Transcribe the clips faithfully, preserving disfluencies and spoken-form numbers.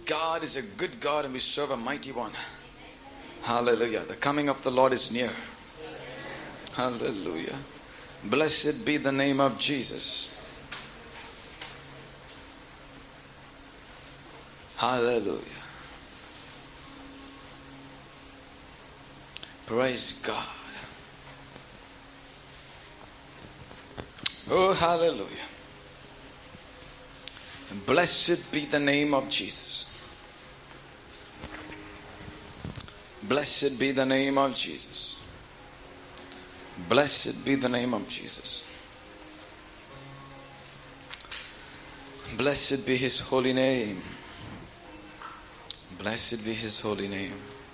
God is a good God and we serve a mighty one. Hallelujah. The coming of the Lord is near. Hallelujah. Blessed be the name of Jesus. Hallelujah. Praise God. Oh, hallelujah. Blessed be the name of Jesus. Blessed be the name of Jesus. Blessed be the name of Jesus. Blessed be His holy name. Blessed be His holy name.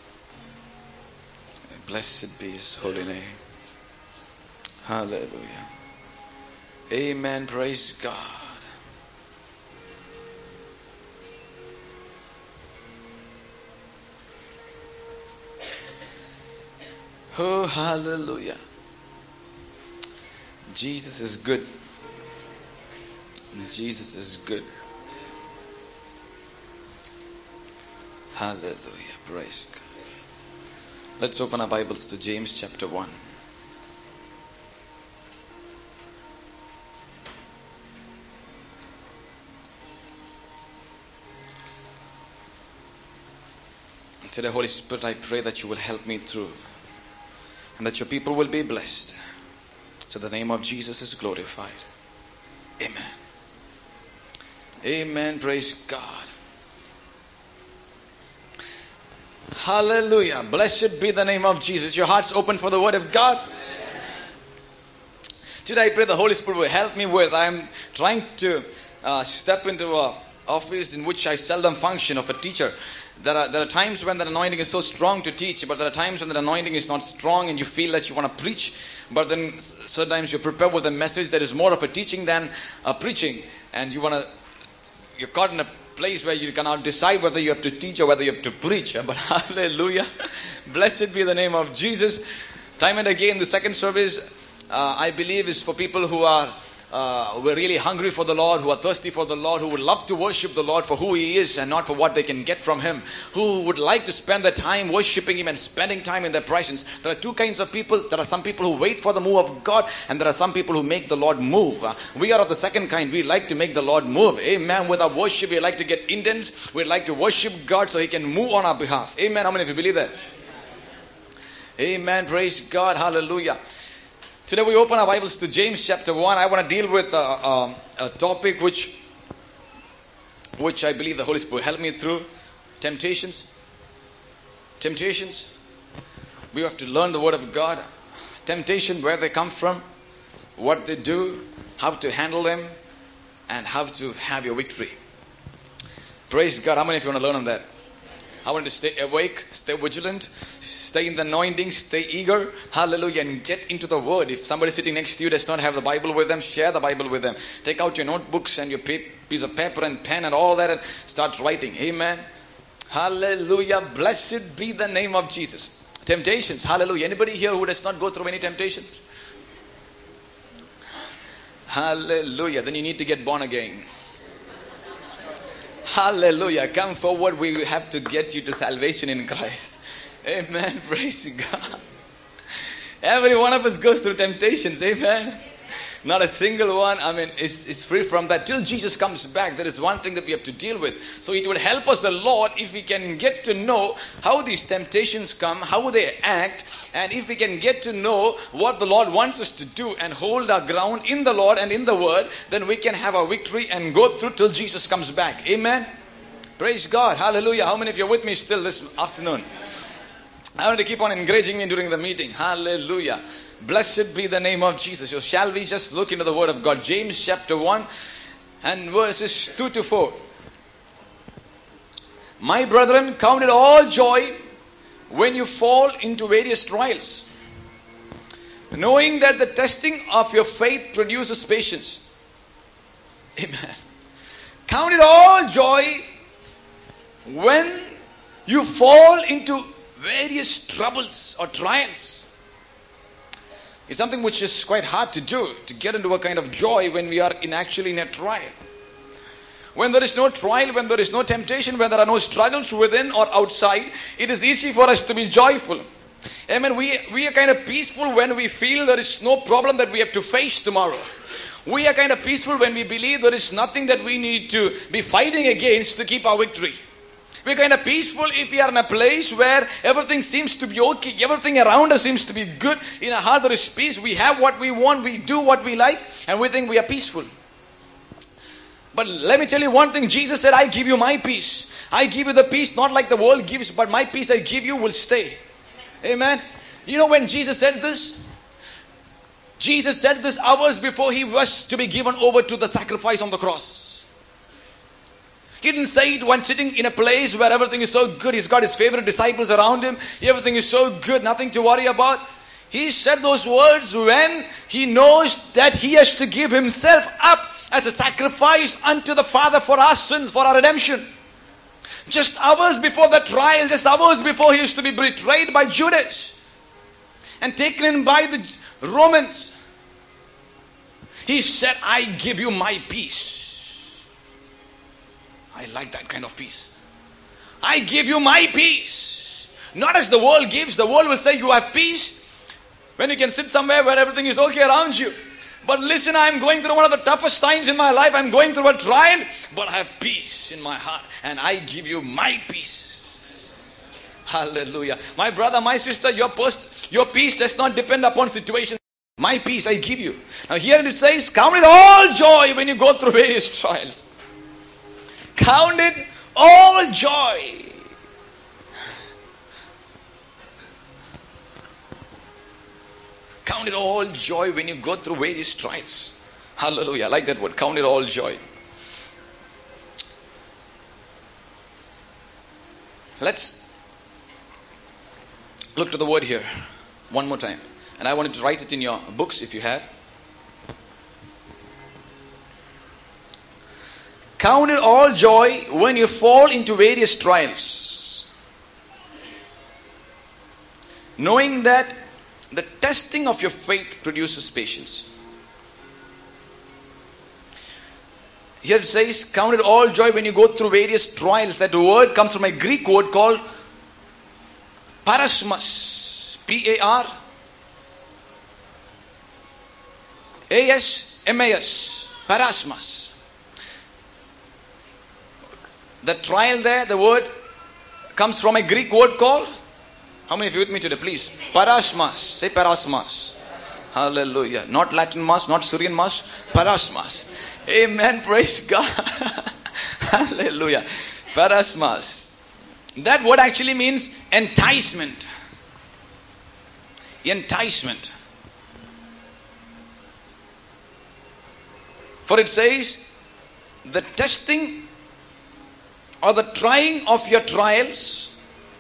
Blessed be His holy name. Hallelujah. Amen. Praise God. Oh, hallelujah. Jesus is good. Jesus is good. Hallelujah. Praise God. Let's open our Bibles to James chapter one. Today, Holy Spirit, I pray that you will help me through and that your people will be blessed. So the name of Jesus is glorified. Amen. Amen. Praise God. Hallelujah. Blessed be the name of Jesus. Your hearts open for the word of God. Today I pray the Holy Spirit will help me with. I am trying to uh, step into an office in which I seldom function of a teacher. There are, there are times when the anointing is so strong to teach, but there are times when the anointing is not strong and you feel that you want to preach, but then sometimes you're prepared with a message that is more of a teaching than a preaching, and you want to, you're caught in a place where you cannot decide whether you have to teach or whether you have to preach. But hallelujah, blessed be the name of Jesus. Time and again, the second service, uh, I believe, is for people who are Uh, we're really hungry for the Lord, who are thirsty for the Lord, who would love to worship the Lord for who He is and not for what they can get from Him, who would like to spend their time worshiping Him and spending time in their presence. There are two kinds of people. There are some people who wait for the move of God, and there are some people who make the Lord move. Uh, we are of the second kind. We like to make the Lord move. Amen. With our worship, we like to get intense. We like to worship God so He can move on our behalf. Amen. How many of you believe that? Amen. Praise God. Hallelujah. Today we open our Bibles to James chapter one. I want to deal with a, a, a topic which, which I believe the Holy Spirit will help me through. Temptations. Temptations. We have to learn the Word of God. Temptation, where they come from, what they do, how to handle them, and how to have your victory. Praise God. How many of you want to learn on that? I want to stay awake, stay vigilant, stay in the anointing, stay eager, hallelujah, and get into the Word. If somebody sitting next to you does not have the Bible with them, share the Bible with them. Take out your notebooks and your piece of paper and pen and all that and start writing. Amen. Hallelujah. Blessed be the name of Jesus. Temptations. Hallelujah. Anybody here who does not go through any temptations? Hallelujah. Then you need to get born again. Hallelujah. Come forward. We have to get you to salvation in Christ. Amen. Praise God. Every one of us goes through temptations. Amen. Not a single one, I mean, is, is free from that. Till Jesus comes back, there is one thing that we have to deal with. So it would help us a lot if we can get to know how these temptations come, how they act, and if we can get to know what the Lord wants us to do and hold our ground in the Lord and in the Word, then we can have our victory and go through till Jesus comes back. Amen. Praise God. Hallelujah. How many of you are with me still this afternoon? I want to keep on encouraging me during the meeting. Hallelujah. Blessed be the name of Jesus. So shall we just look into the Word of God? James chapter one and verses two to four. My brethren, count it all joy when you fall into various trials, knowing that the testing of your faith produces patience. Amen. Count it all joy when you fall into various troubles or trials. It's something which is quite hard to do, to get into a kind of joy when we are in actually in a trial. when there is no trial, when there is no temptation, when there are no struggles within or outside, it is easy for us to be joyful. Amen. We, we are kind of peaceful when we feel there is no problem that we have to face tomorrow. We are kind of peaceful when we believe there is nothing that we need to be fighting against to keep our victory. We're kind of peaceful if we are in a place where everything seems to be okay. Everything around us seems to be good. In our heart there is peace. We have what we want. We do what we like. And we think we are peaceful. But let me tell you one thing. Jesus said, I give you my peace. I give you the peace not like the world gives, but my peace I give you will stay. Amen. You know when Jesus said this? Jesus said this hours before he was to be given over to the sacrifice on the cross. He didn't say it when sitting in a place where everything is so good. He's got his favorite disciples around him. Everything is so good, nothing to worry about. He said those words when he knows that he has to give himself up as a sacrifice unto the Father for our sins, for our redemption. Just hours before the trial, just hours before he used to be betrayed by Judas and taken in by the Romans, he said, I give you my peace. I like that kind of peace. I give you my peace. Not as the world gives. The world will say you have peace when you can sit somewhere where everything is okay around you. But listen, I'm going through one of the toughest times in my life. I'm going through a trial, but I have peace in my heart. And I give you my peace. Hallelujah. My brother, my sister, your, post, your peace does not depend upon situations. My peace I give you. Now here it says, count it all joy when you go through various trials. Count it all joy. Count it all joy when you go through various trials. Hallelujah. I like that word. Count it all joy. Let's look to the word here one more time. And I wanted to write it in your books if you have. Count it all joy when you fall into various trials, knowing that the testing of your faith produces patience. Here it says, count it all joy when you go through various trials. That word comes from a Greek word called parasmas. P A R A S M A S. Parasmas. The trial there, the word comes from a Greek word called, how many of you with me today, please? Parasmas. Say parasmas. Hallelujah. Not Latin mass, not Syrian mass. Parasmas. Amen. Praise God. Hallelujah. Parasmas. That word actually means enticement. Enticement. For it says, the testing or the trying of your trials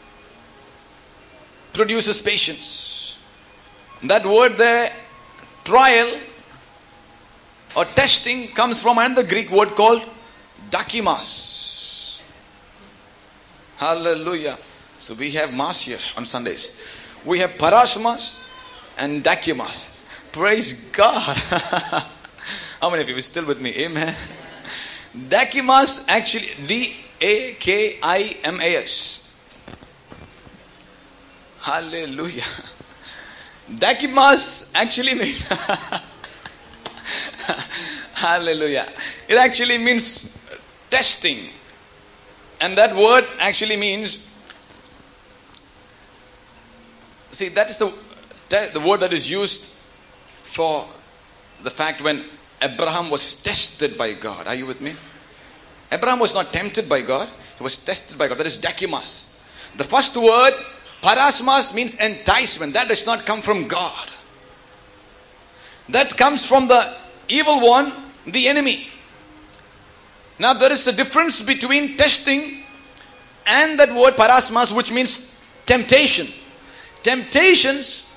produces patience. That word there, trial or testing, comes from another Greek word called dakimas. Hallelujah. So we have mass here on Sundays. We have parasmas and dakimas. Praise God. How many of you are still with me? Amen. Dakimas, actually D A K I M A S. Hallelujah. Dakimas actually means hallelujah. It actually means testing. And that word actually means, see, that is the, the word that is used for the fact when Abraham was tested by God. Are you with me? Abraham was not tempted by God. He was tested by God. That is dakimas. The first word, parasmas, means enticement. That does not come from God. That comes from the evil one, the enemy. Now there is a difference between testing and that word parasmas, which means temptation. Temptations,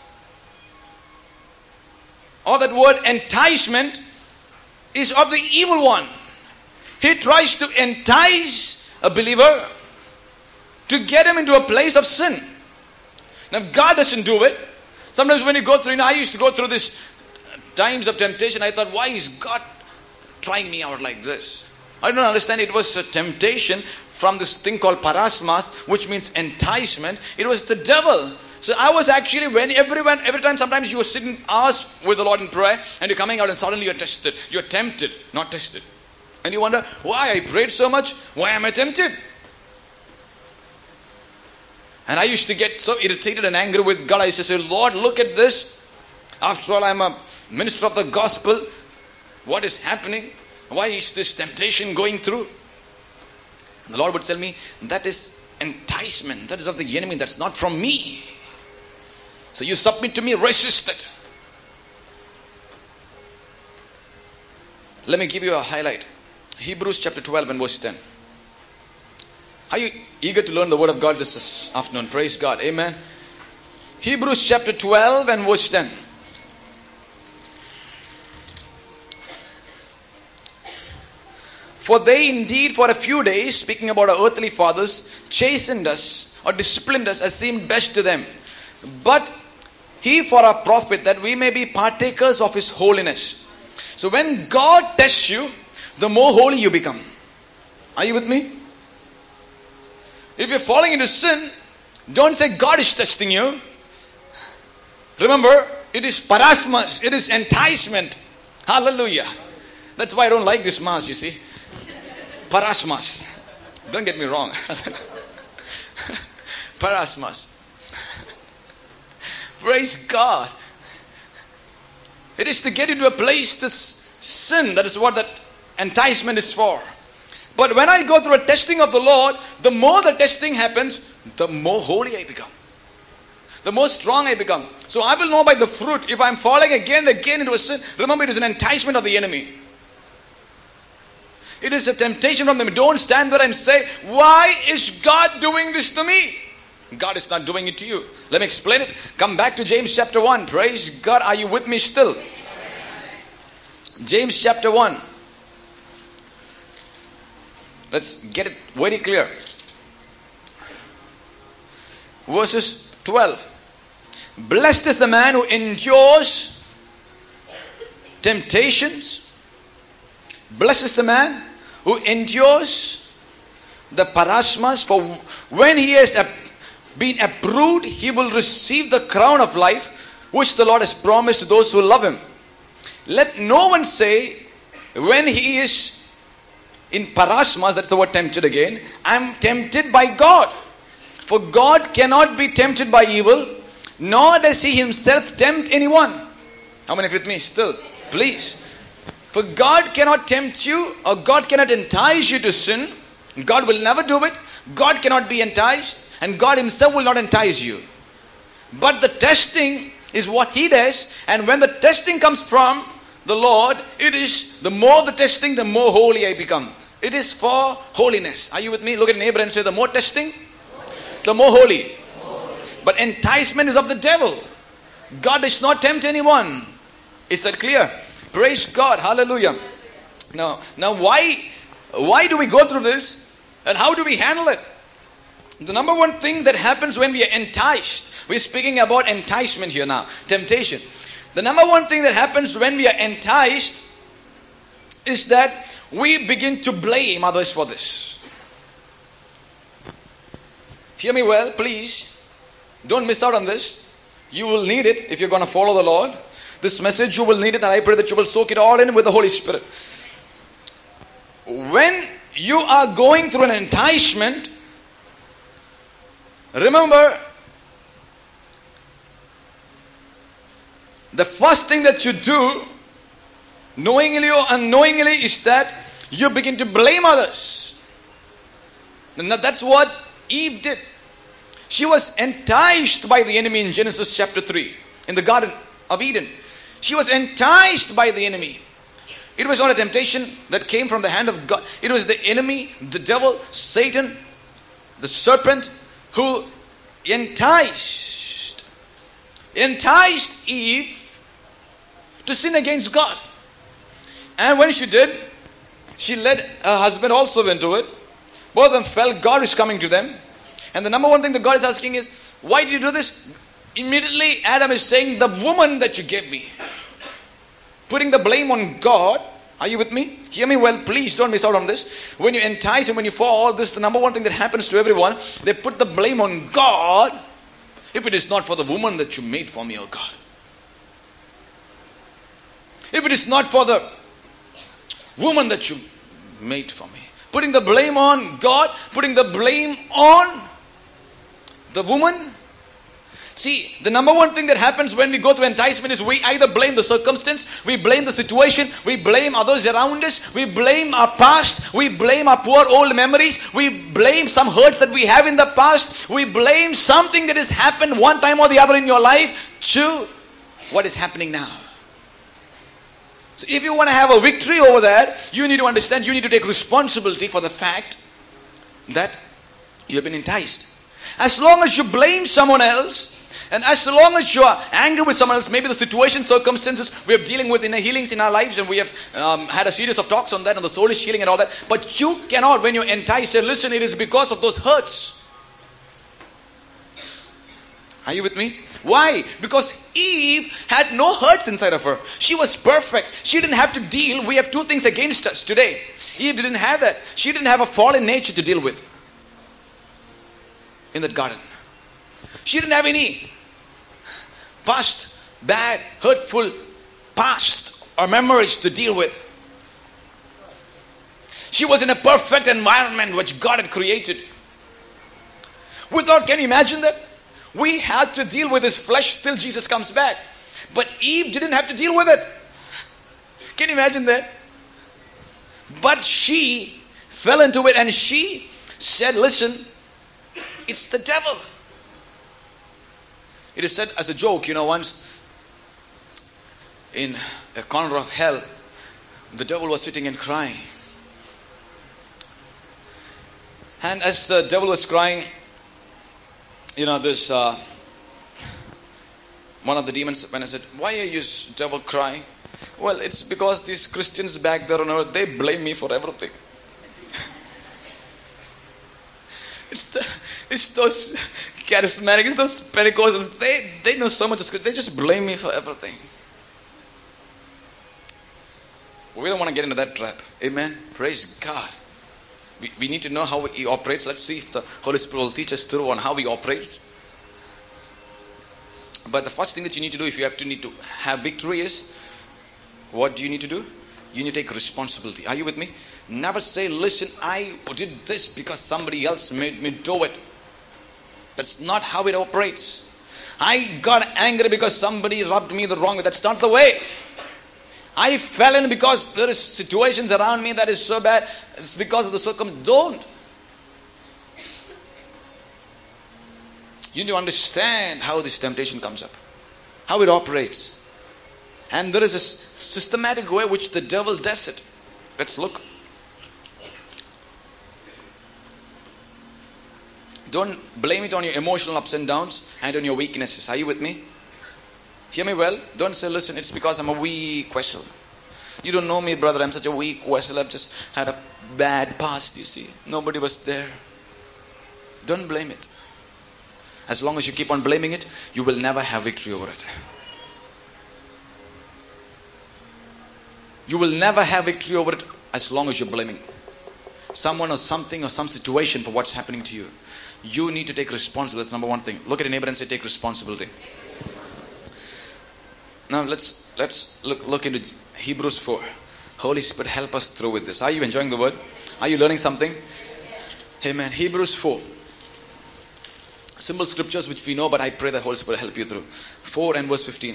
or that word enticement, is of the evil one. He tries to entice a believer to get him into a place of sin. Now God doesn't do it. Sometimes when you go through, you know, I used to go through this times of temptation. I thought, why is God trying me out like this? I don't understand. It was a temptation from this thing called parasmas, which means enticement. It was the devil. So I was actually, when everyone, every time, sometimes you were sitting hours with the Lord in prayer, and you're coming out and suddenly you're tested. You're tempted, not tested. And you wonder, why I prayed so much? Why am I tempted? And I used to get so irritated and angry with God. I used to say, Lord, look at this. After all, I'm a minister of the gospel. What is happening? Why is this temptation going through? And the Lord would tell me, that is enticement. That is of the enemy. That's not from me. So you submit to me, resist it. Let me give you a highlight. Hebrews chapter twelve and verse ten. Are you eager to learn the word of God this afternoon? Praise God. Amen. Hebrews chapter twelve and verse ten. For they indeed for a few days, speaking about our earthly fathers, chastened us or disciplined us as seemed best to them. But he for our profit, that we may be partakers of his holiness. So when God tests you, the more holy you become. Are you with me? If you're falling into sin, don't say God is testing you. Remember, it is parasmas, it is enticement. Hallelujah. That's why I don't like this mass, you see. Parasmas. Don't get me wrong. Parasmas. Praise God. It is to get into a place to sin. That is what that enticement is for. But when I go through a testing of the Lord, the more the testing happens, the more holy I become. The more strong I become. So I will know by the fruit. If I am falling again and again into a sin, remember it is an enticement of the enemy. It is a temptation from them. Don't stand there and say, why is God doing this to me? God is not doing it to you. Let me explain it. Come back to James chapter one. Praise God. Are you with me still? James chapter one. Let's get it very clear. Verses twelve. Blessed is the man who endures temptations. Blessed is the man who endures the parasmas. For when he has been approved, he will receive the crown of life, which the Lord has promised to those who love him. Let no one say, when he is in parasmas, that's the word tempted again, I am tempted by God. For God cannot be tempted by evil, nor does he himself tempt anyone. How many with me still? Please. For God cannot tempt you, or God cannot entice you to sin. God will never do it. God cannot be enticed, and God himself will not entice you. But the testing is what he does, and when the testing comes from the Lord, it is the more the testing, the more holy I become. It is for holiness. Are you with me? Look at neighbor and say, the more testing, the more holy. But enticement is of the devil. God does not tempt anyone. Is that clear? Praise God. Hallelujah. Now, now why, why do we go through this? And how do we handle it? The number one thing that happens when we are enticed. We're speaking about enticement here now. Temptation. The number one thing that happens when we are enticed is that we begin to blame others for this. Hear me well, please. Don't miss out on this. You will need it if you're going to follow the Lord. This message, you will need it, and I pray that you will soak it all in with the Holy Spirit. When you are going through an enticement, remember, the first thing that you do, knowingly or unknowingly, is that you begin to blame others. And that's what Eve did. She was enticed by the enemy in Genesis chapter three, in the Garden of Eden. She was enticed by the enemy. It was not a temptation that came from the hand of God. It was the enemy, the devil, Satan, the serpent, who enticed, enticed Eve to sin against God. And when she did, she led her husband also into it. Both of them felt God is coming to them. And the number one thing that God is asking is, why did you do this? Immediately Adam is saying, the woman that you gave me. Putting the blame on God. Are you with me? Hear me well, please don't miss out on this. When you entice and when you fall, this the number one thing that happens to everyone. They put the blame on God. If it is not for the woman that you made for me, oh God. If it is not for the woman that you made for me. Putting the blame on God, putting the blame on the woman. See, the number one thing that happens when we go through enticement is we either blame the circumstance, we blame the situation, we blame others around us, we blame our past, we blame our poor old memories, we blame some hurts that we have in the past, we blame something that has happened one time or the other in your life to what is happening now. So if you want to have a victory over that, you need to understand, you need to take responsibility for the fact that you have been enticed. As long as you blame someone else, and as long as you are angry with someone else, maybe the situation, circumstances we are dealing with in the healings in our lives, and we have um, had a series of talks on that, on the soulish healing and all that. But you cannot, when you entice, say, listen, it is because of those hurts. Are you with me? Why? Because Eve had no hurts inside of her. She was perfect. She didn't have to deal. We have two things against us today. Eve didn't have that. She didn't have a fallen nature to deal with in that garden. She didn't have any past, bad, hurtful past or memories to deal with. She was in a perfect environment which God had created. Without, can you imagine that? We had to deal with this flesh till Jesus comes back. But Eve didn't have to deal with it. Can you imagine that? But she fell into it and she said, listen, it's the devil. It is said as a joke, you know, once in a corner of hell, the devil was sitting and crying. And as the devil was crying, you know, this, uh, one of the demons, when I said, why are you, devil, crying? Well, it's because these Christians back there on earth, they blame me for everything. It's the, it's those charismatic, it's those Pentecostals, they, they know so much of scripture, they just blame me for everything. We don't want to get into that trap. Amen. Praise God. We, we need to know how He operates. Let's see if the Holy Spirit will teach us through on how He operates. But the first thing that you need to do if you have to need to have victory is, what do you need to do? You need to take responsibility. Are you with me? Never say, listen, I did this because somebody else made me do it. That's not how it operates. I got angry because somebody rubbed me the wrong way. That's not the way. I fell in because there is situations around me that is so bad. It's because of the circumstance. Don't. You need to understand how this temptation comes up. How it operates. And there is a systematic way which the devil does it. Let's look. Don't blame it on your emotional ups and downs and on your weaknesses. Are you with me? Hear me well. Don't say, listen, it's because I'm a weak vessel. You don't know me, brother. I'm such a weak vessel. I've just had a bad past, you see. Nobody was there. Don't blame it. As long as you keep on blaming it, you will never have victory over it. You will never have victory over it as long as you're blaming someone or something or some situation for what's happening to you. You need to take responsibility. That's number one thing. Look at your neighbor and say, take responsibility. Now let's let's look look into Hebrews four. Holy Spirit, help us through with this. Are you enjoying the word? Are you learning something? Amen. Hebrews four. Simple scriptures which we know, but I pray the Holy Spirit help you through. four and verse fifteen.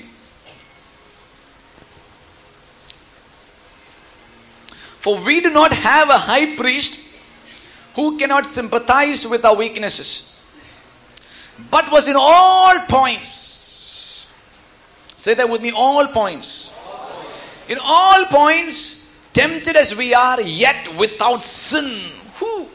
For we do not have a high priest who cannot sympathize with our weaknesses, but was in all points. Say that with me, all points. In all points, tempted as we are, yet without sin. Who?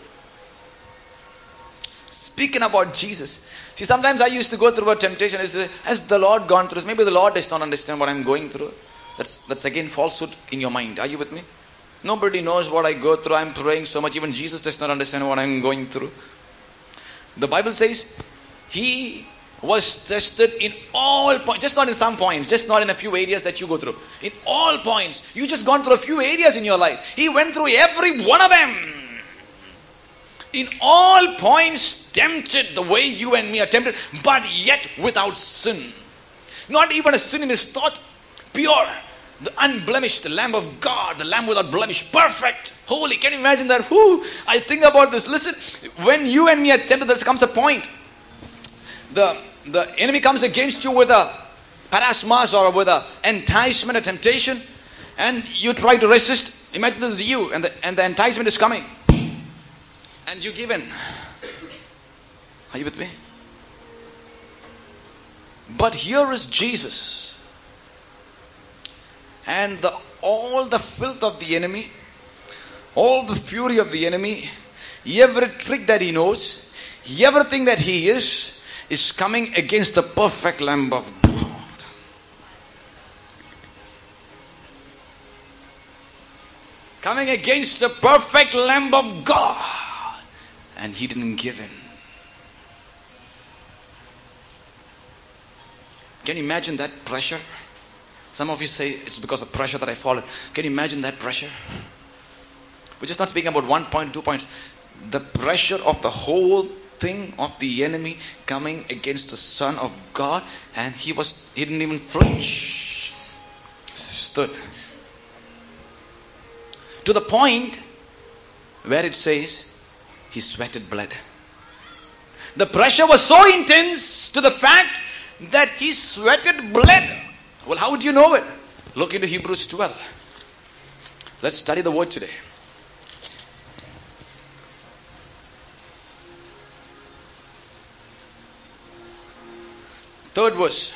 Speaking about Jesus. See, sometimes I used to go through a temptation. Is has the Lord gone through this? Maybe the Lord does not understand what I'm going through. That's that's again falsehood in your mind. Are you with me? Nobody knows what I go through. I'm praying so much. Even Jesus does not understand what I'm going through. The Bible says He was tested in all points, just not in some points, just not in a few areas that you go through. In all points. You just gone through a few areas in your life. He went through every one of them. In all points tempted the way you and me are tempted, but yet without sin. Not even a sin in his thought. Pure. The unblemished, the Lamb of God, the Lamb without blemish, perfect, holy. Can you imagine that? Whoo! I think about this. Listen, when you and me are tempted, there comes a point. The, the enemy comes against you with a parasmas or with a enticement, a temptation, and you try to resist. Imagine this is you, and the, and the enticement is coming. And you give in. Are you with me? But here is Jesus. And the, all the filth of the enemy, all the fury of the enemy, every trick that he knows, everything that he is, is coming against the perfect Lamb of God. Coming against the perfect Lamb of God. And he didn't give in. Can you imagine that pressure? Some of you say it's because of pressure that I fall. Can you imagine that pressure? We're just not speaking about one point, two points. The pressure of the whole thing of the enemy coming against the Son of God, and he was he didn't even flinch. Stood. To the point where it says he sweated blood. The pressure was so intense to the fact that he sweated blood. Well, how would you know it? Look into Hebrews twelve. Let's study the word today. Third verse.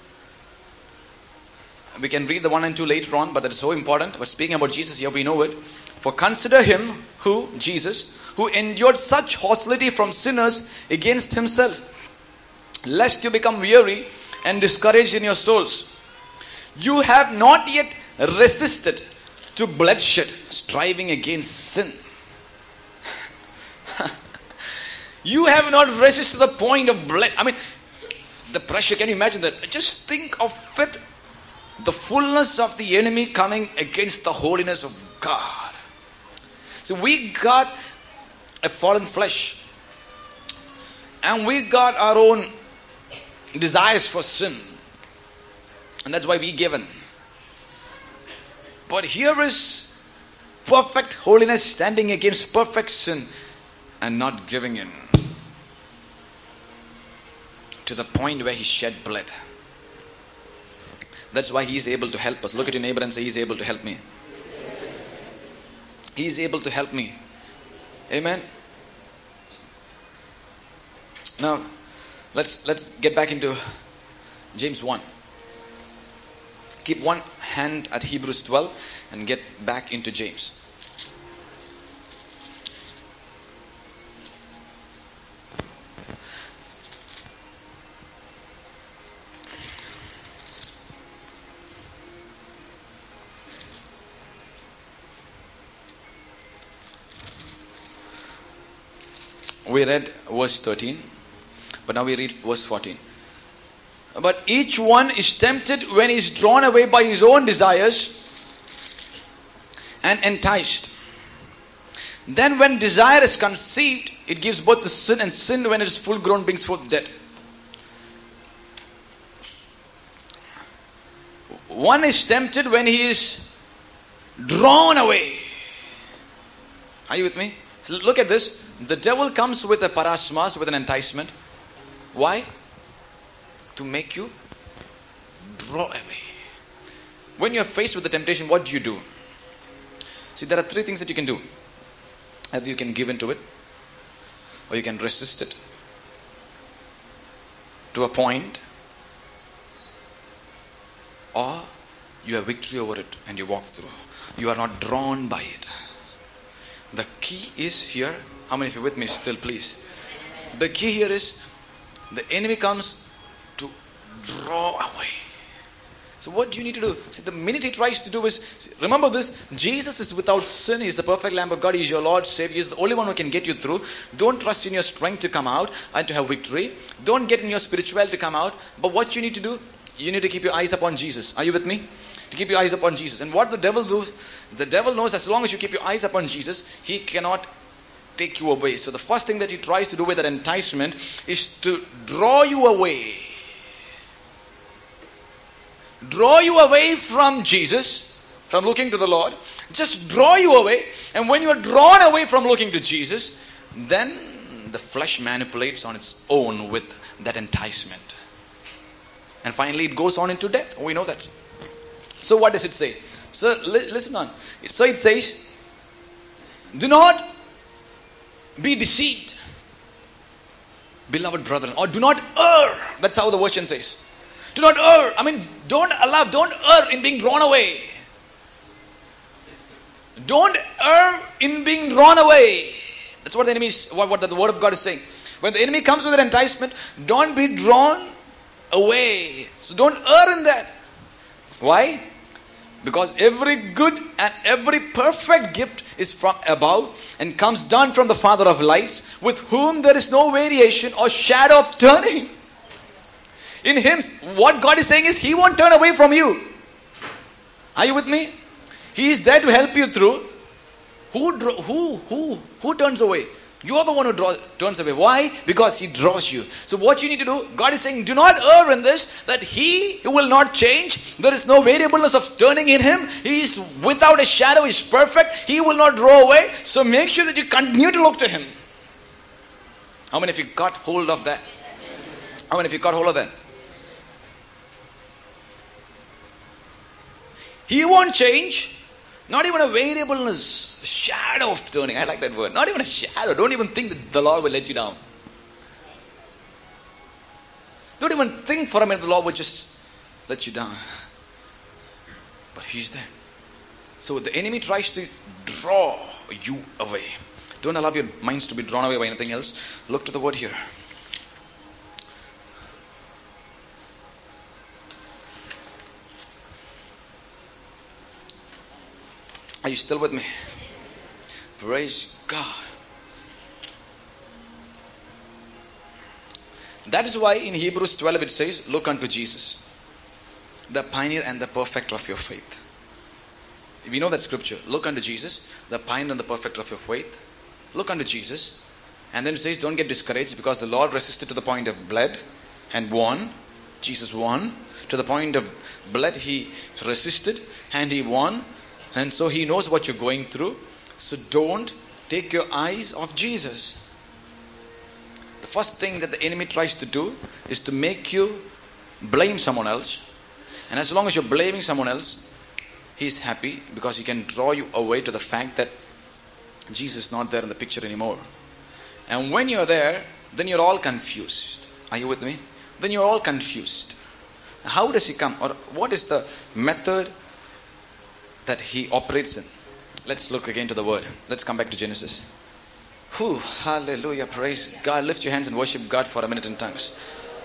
We can read the one and two later on, but that is so important. But speaking about Jesus here, we know it. For consider him who, Jesus, who endured such hostility from sinners against himself, lest you become weary and discouraged in your souls. You have not yet resisted to bloodshed, striving against sin. You have not resisted to the point of blood. I mean, the pressure, can you imagine that? Just think of it. The fullness of the enemy coming against the holiness of God. So we got a fallen flesh. And we got our own desires for sin. And that's why we given. But here is perfect holiness standing against perfect sin and not giving in. To the point where he shed blood. That's why he is able to help us. Look at your neighbor and say, he is able to help me. He is able to help me. Amen. Now, let's let's get back into James one. Keep one hand at Hebrews twelve and get back into James. We read verse thirteen, but now we read verse fourteen. But each one is tempted when he is drawn away by his own desires and enticed. Then when desire is conceived, it gives birth to sin, and sin when it is full grown brings forth death. One is tempted when he is drawn away. Are you with me? So look at this. The devil comes with a parasmas, with an enticement. Why? To make you draw away. When you are faced with the temptation, what do you do? See, there are three things that you can do. Either you can give in to it, or you can resist it to a point, or you have victory over it and you walk through. You are not drawn by it. The key is here. How many of you with me still, please? The key here is the enemy comes to draw away. So what do you need to do? See, the minute he tries to do is, see, remember this, Jesus is without sin. He's the perfect Lamb of God. He's your Lord, Savior. He's the only one who can get you through. Don't trust in your strength to come out and to have victory. Don't get in your spirituality to come out. But what you need to do, you need to keep your eyes upon Jesus. Are you with me? To keep your eyes upon Jesus. And what the devil do, the devil knows as long as you keep your eyes upon Jesus, he cannot take you away. So the first thing that he tries to do with that enticement is to draw you away. Draw you away from Jesus, from looking to the Lord. Just draw you away. And when you are drawn away from looking to Jesus, then the flesh manipulates on its own with that enticement. And finally it goes on into death. We know that. So what does it say? So li- listen on. So it says, do not be deceived, beloved brethren, or do not err. That's how the version says. Do not err. I mean, don't allow, don't err in being drawn away. Don't err in being drawn away. That's what the enemy is, what, what the word of God is saying. When the enemy comes with an enticement, don't be drawn away. So don't err in that. Why? Because every good and every perfect gift is from above and comes down from the Father of lights, with whom there is no variation or shadow of turning. In him, what God is saying is, he won't turn away from you. Are you with me? He is there to help you through. Who who who who turns away? You are the one who draws, turns away. Why? Because he draws you. So what you need to do, God is saying, do not err in this, that he will not change. There is no variableness of turning in him. He is without a shadow. He is perfect. He will not draw away. So make sure that you continue to look to him. How many of you got hold of that? How many of you got hold of that? He won't change. Not even a variableness, shadow of turning. I like that word. Not even a shadow. Don't even think that the Lord will let you down. Don't even think for a minute the Lord will just let you down. But he's there. So the enemy tries to draw you away. Don't allow your minds to be drawn away by anything else. Look to the word here. Are you still with me? Praise God. That is why in Hebrews twelve it says, look unto Jesus, the pioneer and the perfecter of your faith. We know that scripture. Look unto Jesus, the pioneer and the perfecter of your faith. Look unto Jesus. And then it says, don't get discouraged, because the Lord resisted to the point of blood and won. Jesus won. To the point of blood, he resisted and he won. And so he knows what you're going through. So don't take your eyes off Jesus. The first thing that the enemy tries to do is to make you blame someone else. And as long as you're blaming someone else, he's happy, because he can draw you away to the fact that Jesus is not there in the picture anymore. And when you're there, then you're all confused. Are you with me? Then you're all confused. How does he come? Or what is the method that he operates in? Let's look again to the word. Let's come back to Genesis. Whew, hallelujah, praise God. Lift your hands and worship God for a minute in tongues.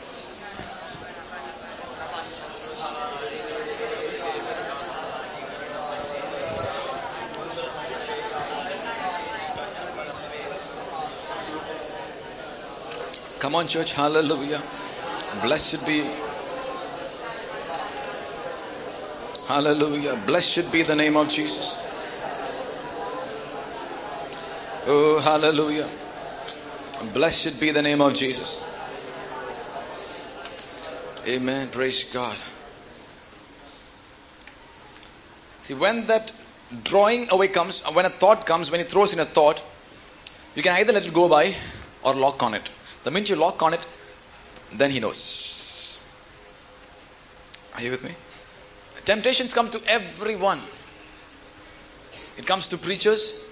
Come on, church, hallelujah. Blessed be Hallelujah. Blessed be the name of Jesus. Oh, hallelujah. Blessed be the name of Jesus. Amen. Praise God. See, when that drawing away comes, when a thought comes, when he throws in a thought, you can either let it go by or lock on it. The minute you lock on it, then he knows. Are you with me? Temptations come to everyone. It comes to preachers.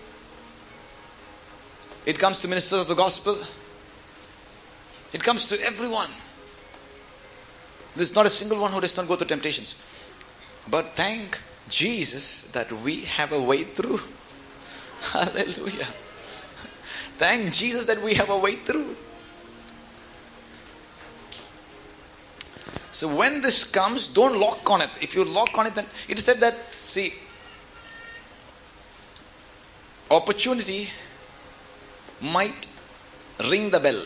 It comes to ministers of the gospel. It comes to everyone. There's not a single one who does not go through temptations. But thank Jesus that we have a way through. Hallelujah. Thank Jesus that we have a way through. So when this comes, don't lock on it. If you lock on it, then it is said that, see, opportunity might ring the bell.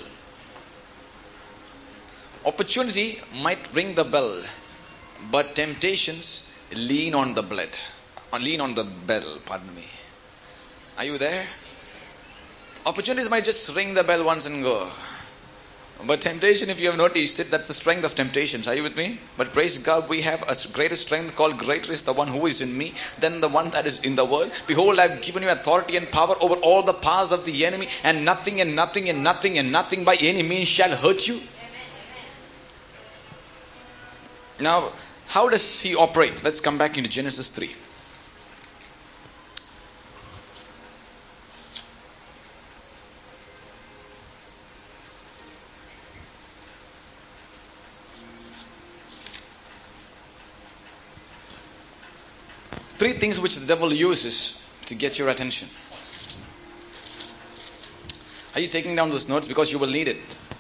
Opportunity might ring the bell, but temptations lean on the blood. Or lean on the bell, pardon me. Are you there? Opportunities might just ring the bell once and go. But temptation, if you have noticed it, that's the strength of temptations. Are you with me? But praise God, we have a greater strength called greater is the one who is in me than the one that is in the world. Behold, I have given you authority and power over all the powers of the enemy, and nothing and nothing and nothing and nothing by any means shall hurt you. Now, how does he operate? Let's come back into Genesis three. Three things which the devil uses to get your attention. Are you taking down those notes? Because you will need it.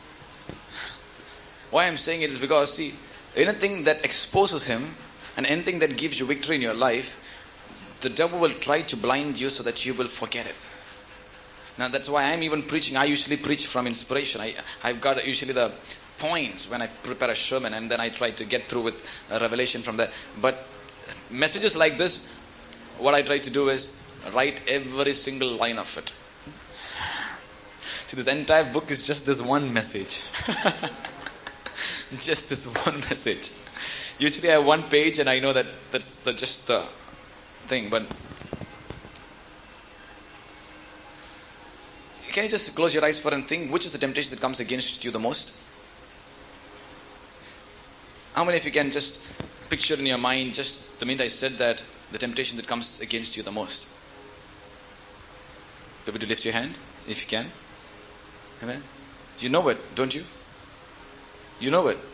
Why I'm saying it is because, see, anything that exposes him and anything that gives you victory in your life, the devil will try to blind you so that you will forget it. Now that's why I'm even preaching. I usually preach from inspiration. I, I've got usually the points when I prepare a sermon, and then I try to get through with a revelation from there. But messages like this, what I try to do is write every single line of it. See, this entire book is just this one message. Just this one message. Usually I have one page and I know that that's the, just the thing. But can you just close your eyes for and think, which is the temptation that comes against you the most? How many of you can just picture in your mind, just the minute I said that, the temptation that comes against you the most? Able to lift your hand, if you can. Amen. You know it, don't you? You know it.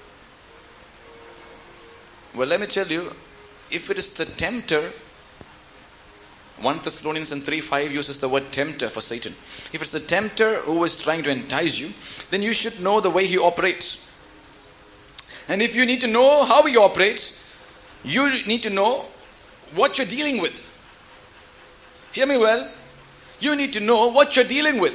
Well, let me tell you, if it is the tempter, First Thessalonians three five uses the word tempter for Satan. If it's the tempter who is trying to entice you, then you should know the way he operates. And if you need to know how he operates, you need to know what you're dealing with. Hear me well. You need to know what you're dealing with.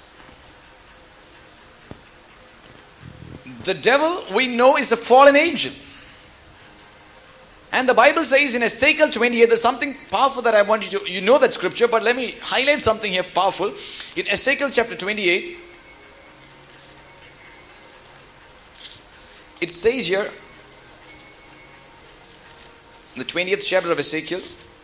The devil, we know, is a fallen angel. And the Bible says in Ezekiel twenty-eight, there's something powerful that I want you to, you know that scripture, but let me highlight something here powerful. In Ezekiel chapter twenty-eight, it says here, the twentieth chapter of Ezekiel,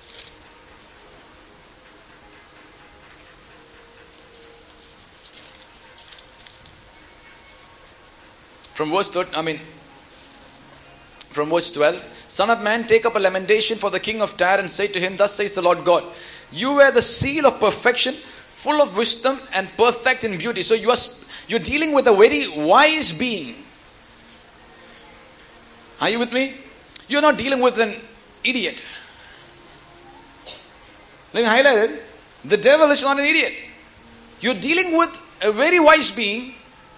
from verse thirteen, I mean, from verse twelve, Son of man, take up a lamentation for the king of Tyre and say to him, Thus says the Lord God, you wear the seal of perfection, full of wisdom and perfect in beauty. So you are you're dealing with a very wise being. Are you with me? You're not dealing with an idiot. Let me highlight it. The devil is not an idiot. You're dealing with a very wise being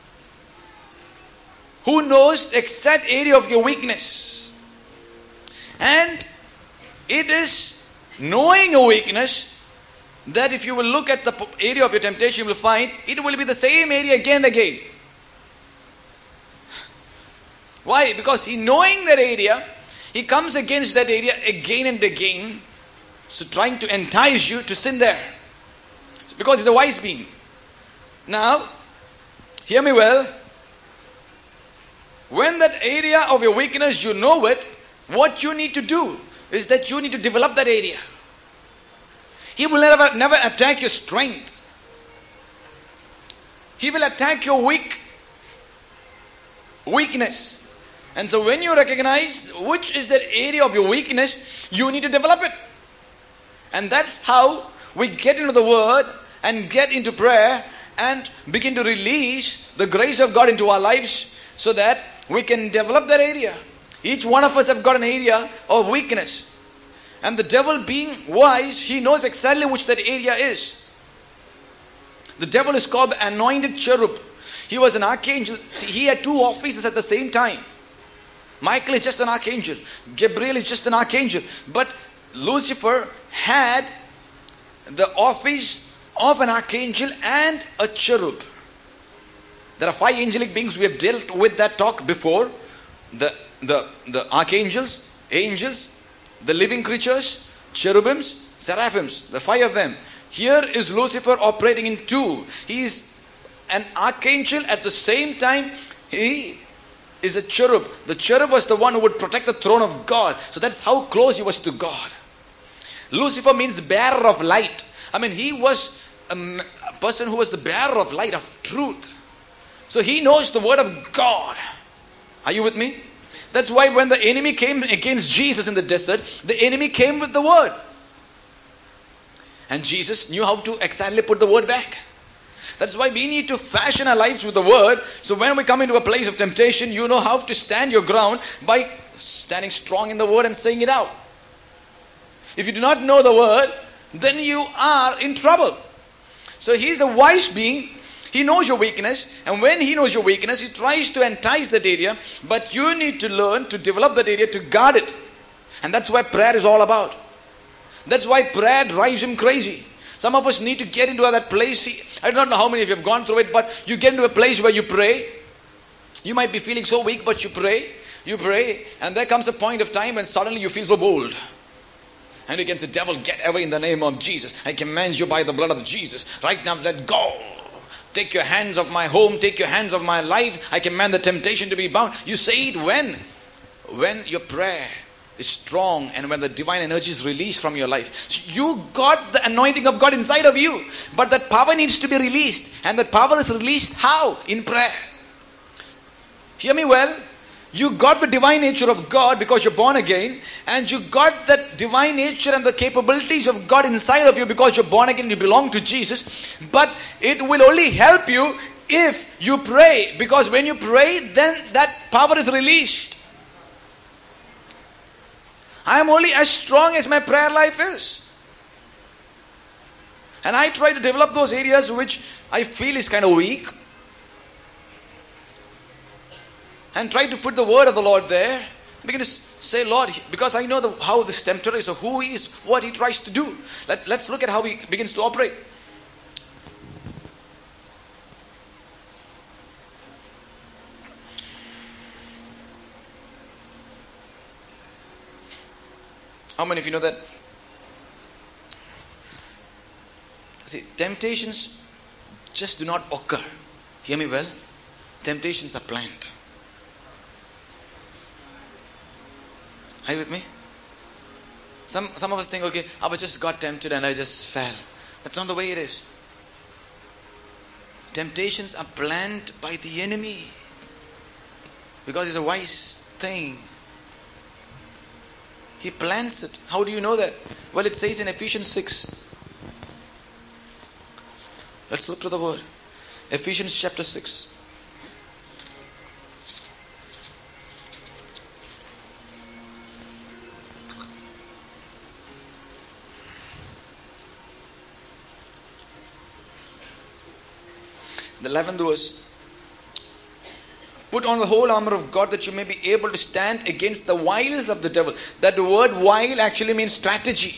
who knows the exact area of your weakness. And it is knowing your weakness that if you will look at the area of your temptation, you will find it will be the same area again and again. Why? Because he knowing that area, he comes against that area again and again, so trying to entice you to sin there. Because he's a wise being. Now, hear me well. When that area of your weakness, you know it, what you need to do is that you need to develop that area. He will never, never attack your strength. He will attack your weak weakness. And so when you recognize which is that area of your weakness, you need to develop it. And that's how we get into the word and get into prayer and begin to release the grace of God into our lives so that we can develop that area. Each one of us have got an area of weakness. And the devil being wise, he knows exactly which that area is. The devil is called the anointed cherub. He was an archangel. See, he had two offices at the same time. Michael is just an archangel. Gabriel is just an archangel. But Lucifer had the office of an archangel and a cherub. There are five angelic beings. We have dealt with that talk before. The, the, the archangels, angels, the living creatures, cherubims, seraphims, the five of them. Here is Lucifer operating in two. He is an archangel, at the same time he is a cherub. The cherub was the one who would protect the throne of God. So that's how close he was to God. Lucifer means bearer of light. I mean, he was a person who was the bearer of light, of truth. So he knows the word of God. Are you with me? That's why when the enemy came against Jesus in the desert, the enemy came with the word. And Jesus knew how to exactly put the word back. That's why we need to fashion our lives with the word. So when we come into a place of temptation, you know how to stand your ground by standing strong in the word and saying it out. If you do not know the word, then you are in trouble. So he is a wise being. He knows your weakness, and when he knows your weakness, he tries to entice that area, but you need to learn to develop that area, to guard it. And that's why prayer is all about. That's why prayer drives him crazy. Some of us need to get into that place. I don't know how many of you have gone through it, but you get into a place where you pray. You might be feeling so weak, but you pray. You pray, and there comes a point of time when suddenly you feel so bold. And you can say, devil, get away in the name of Jesus. I command you by the blood of Jesus. Right now, let go. Take your hands off my home. Take your hands off my life. I command the temptation to be bound. You say it when? When your prayer is strong and when the divine energy is released from your life. So you got the anointing of God inside of you. But that power needs to be released. And that power is released how? In prayer. Hear me well. You got the divine nature of God because you're born again, and you got that divine nature and the capabilities of God inside of you because you're born again, you belong to Jesus. But it will only help you if you pray, because when you pray, then that power is released. I am only as strong as my prayer life is. And I try to develop those areas which I feel is kind of weak. And try to put the word of the Lord there. I begin to say, Lord, because I know the, how this tempter is, or who he is, what he tries to do. Let, let's look at how he begins to operate. How many of you know that? See, temptations just do not occur. Hear me well. Temptations are planned. Are you with me? Some some of us think, okay, I just got tempted and I just fell. That's not the way it is. Temptations are planned by the enemy. Because it's a wise thing. He plans it. How do you know that? Well, it says in Ephesians six. Let's look to the word. Ephesians chapter six. The eleventh verse. Put on the whole armor of God that you may be able to stand against the wiles of the devil. That word wile actually means strategy.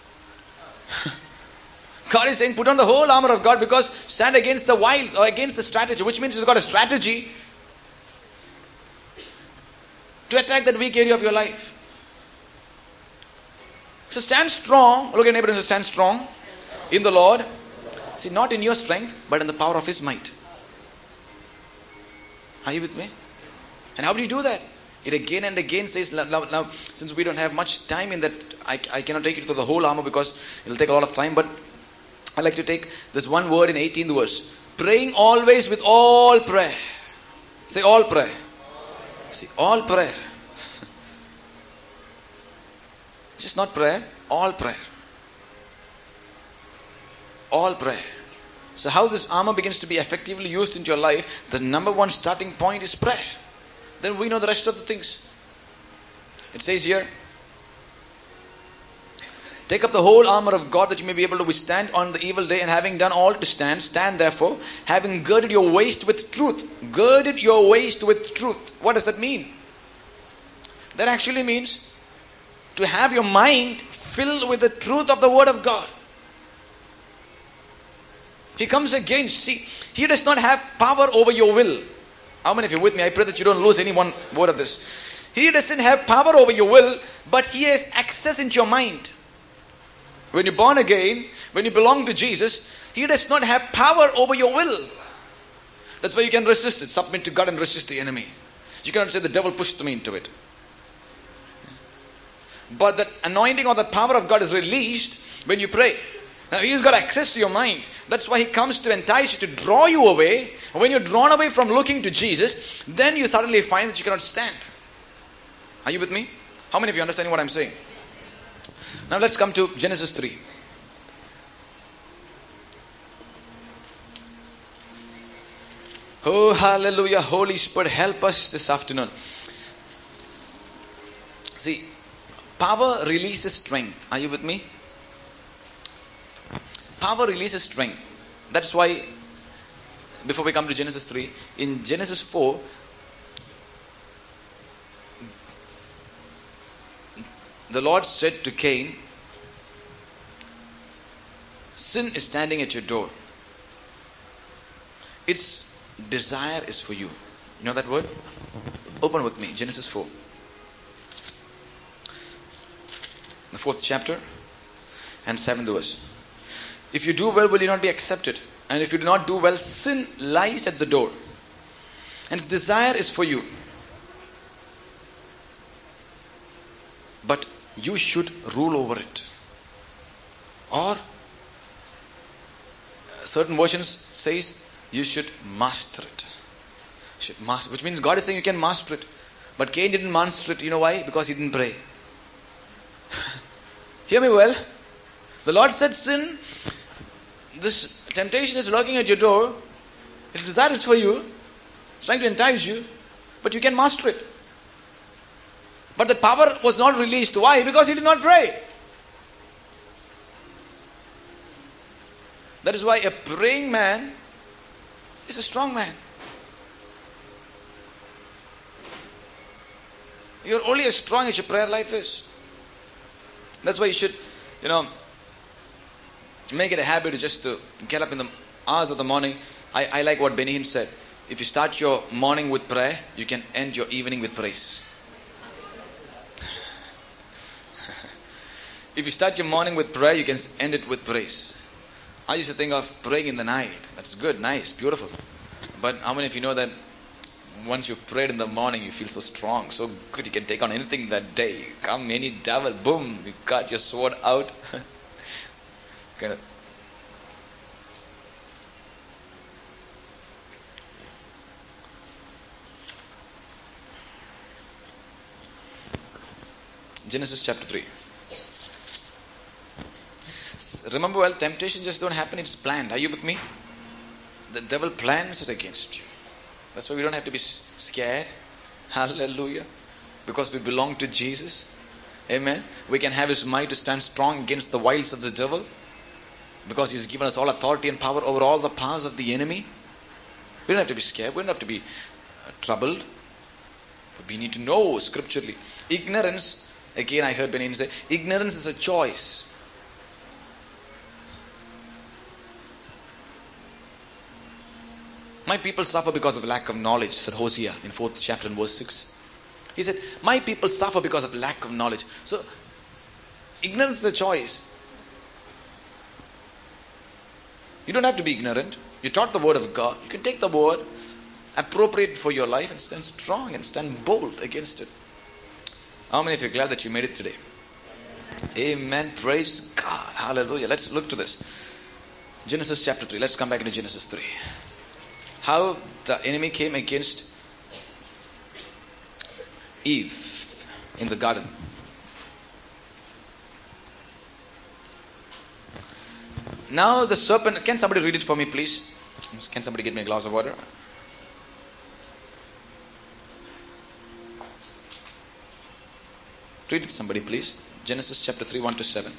God is saying put on the whole armor of God because stand against the wiles or against the strategy, which means you've got a strategy to attack that weak area of your life. So stand strong. Look at your neighbor and say, stand strong in the Lord. See, not in your strength, but in the power of His might. Are you with me? And how do you do that? It again and again says, now, now since we don't have much time in that, I, I cannot take you to the whole armor because it will take a lot of time, but I like to take this one word in eighteenth verse. Praying always with all prayer. Say all prayer. See, all prayer. Just not prayer, all prayer. All prayer. So how this armor begins to be effectively used into your life, the number one starting point is prayer. Then we know the rest of the things. It says here, take up the whole armor of God that you may be able to withstand on the evil day, and having done all to stand, stand therefore, having girded your waist with truth. Girded your waist with truth. What does that mean? That actually means to have your mind filled with the truth of the Word of God. He comes against, see, He does not have power over your will. How many of you are with me? I pray that you don't lose any one word of this. He doesn't have power over your will, but He has access into your mind. When you're born again, when you belong to Jesus, He does not have power over your will. That's why you can resist it. Submit to God and resist the enemy. You cannot say the devil pushed me into it. But that anointing or the power of God is released when you pray. Now He's got access to your mind. That's why He comes to entice you, to draw you away. When you're drawn away from looking to Jesus, then you suddenly find that you cannot stand. Are you with me? How many of you understand what I'm saying? Now let's come to Genesis three. Oh, hallelujah. Holy Spirit, help us this afternoon. See, power releases strength. Are you with me? Power releases strength. That's why, before we come to Genesis three, in Genesis four, the Lord said to Cain, sin is standing at your door. Its desire is for you. You know that word? Open with me, Genesis four. The fourth chapter and seventh verse. If you do well, will you not be accepted? And if you do not do well, sin lies at the door. And its desire is for you. But you should rule over it. Or certain versions says you should master it. You should master, which means God is saying you can master it. But Cain didn't master it. You know why? Because he didn't pray. Hear me well. The Lord said, sin, this temptation is knocking at your door. Its desire is for you. It's trying to entice you. But you can master it. But the power was not released. Why? Because he did not pray. That is why a praying man is a strong man. You're only as strong as your prayer life is. That's why you should, you know, make it a habit to just to get up in the hours of the morning. I, I like what Benny Hinn said. If you start your morning with prayer, you can end your evening with praise. If you start your morning with prayer, you can end it with praise. I used to think of praying in the night. That's good, nice, beautiful. But how many of you know that once you've prayed in the morning, you feel so strong, so good, you can take on anything that day. Come any devil, boom, you got your sword out. Kind of. Genesis chapter three. Remember well, temptation just don't happen, it's planned. Are you with me? The devil plans it against you. That's why we don't have to be scared. Hallelujah. Because we belong to Jesus. Amen. We can have His might to stand strong against the wiles of the devil. Because He's given us all authority and power over all the powers of the enemy. We don't have to be scared. We don't have to be uh, troubled. But we need to know scripturally. Ignorance, again I heard Benny Hinn say, ignorance is a choice. My people suffer because of lack of knowledge, said Hosea in fourth chapter and verse six. He said, my people suffer because of lack of knowledge. So, ignorance is a choice. You don't have to be ignorant. You taught the word of God. You can take the word, appropriate it for your life, and stand strong and stand bold against it. How many of you are glad that you made it today? Amen. Praise God. Hallelujah. Let's look to this. Genesis chapter three. Let's come back into Genesis three. How the enemy came against Eve in the garden. Now the serpent, can somebody read it for me please? Can somebody get me a glass of water? Read it somebody please. Genesis chapter three, one to seven.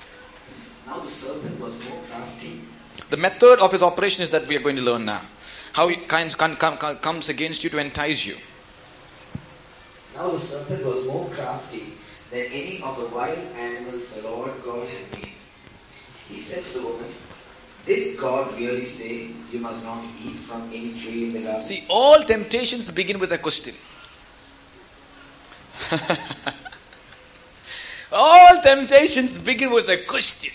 Now the serpent was more crafty. The method of his operation is that we are going to learn now. how it kinds come, come, comes against you to entice you. Now the serpent was more crafty than any of the wild animals the Lord God had made. He said to the woman, did God really say you must not eat from any tree in the garden? See, all temptations begin with a question. All temptations begin with a question.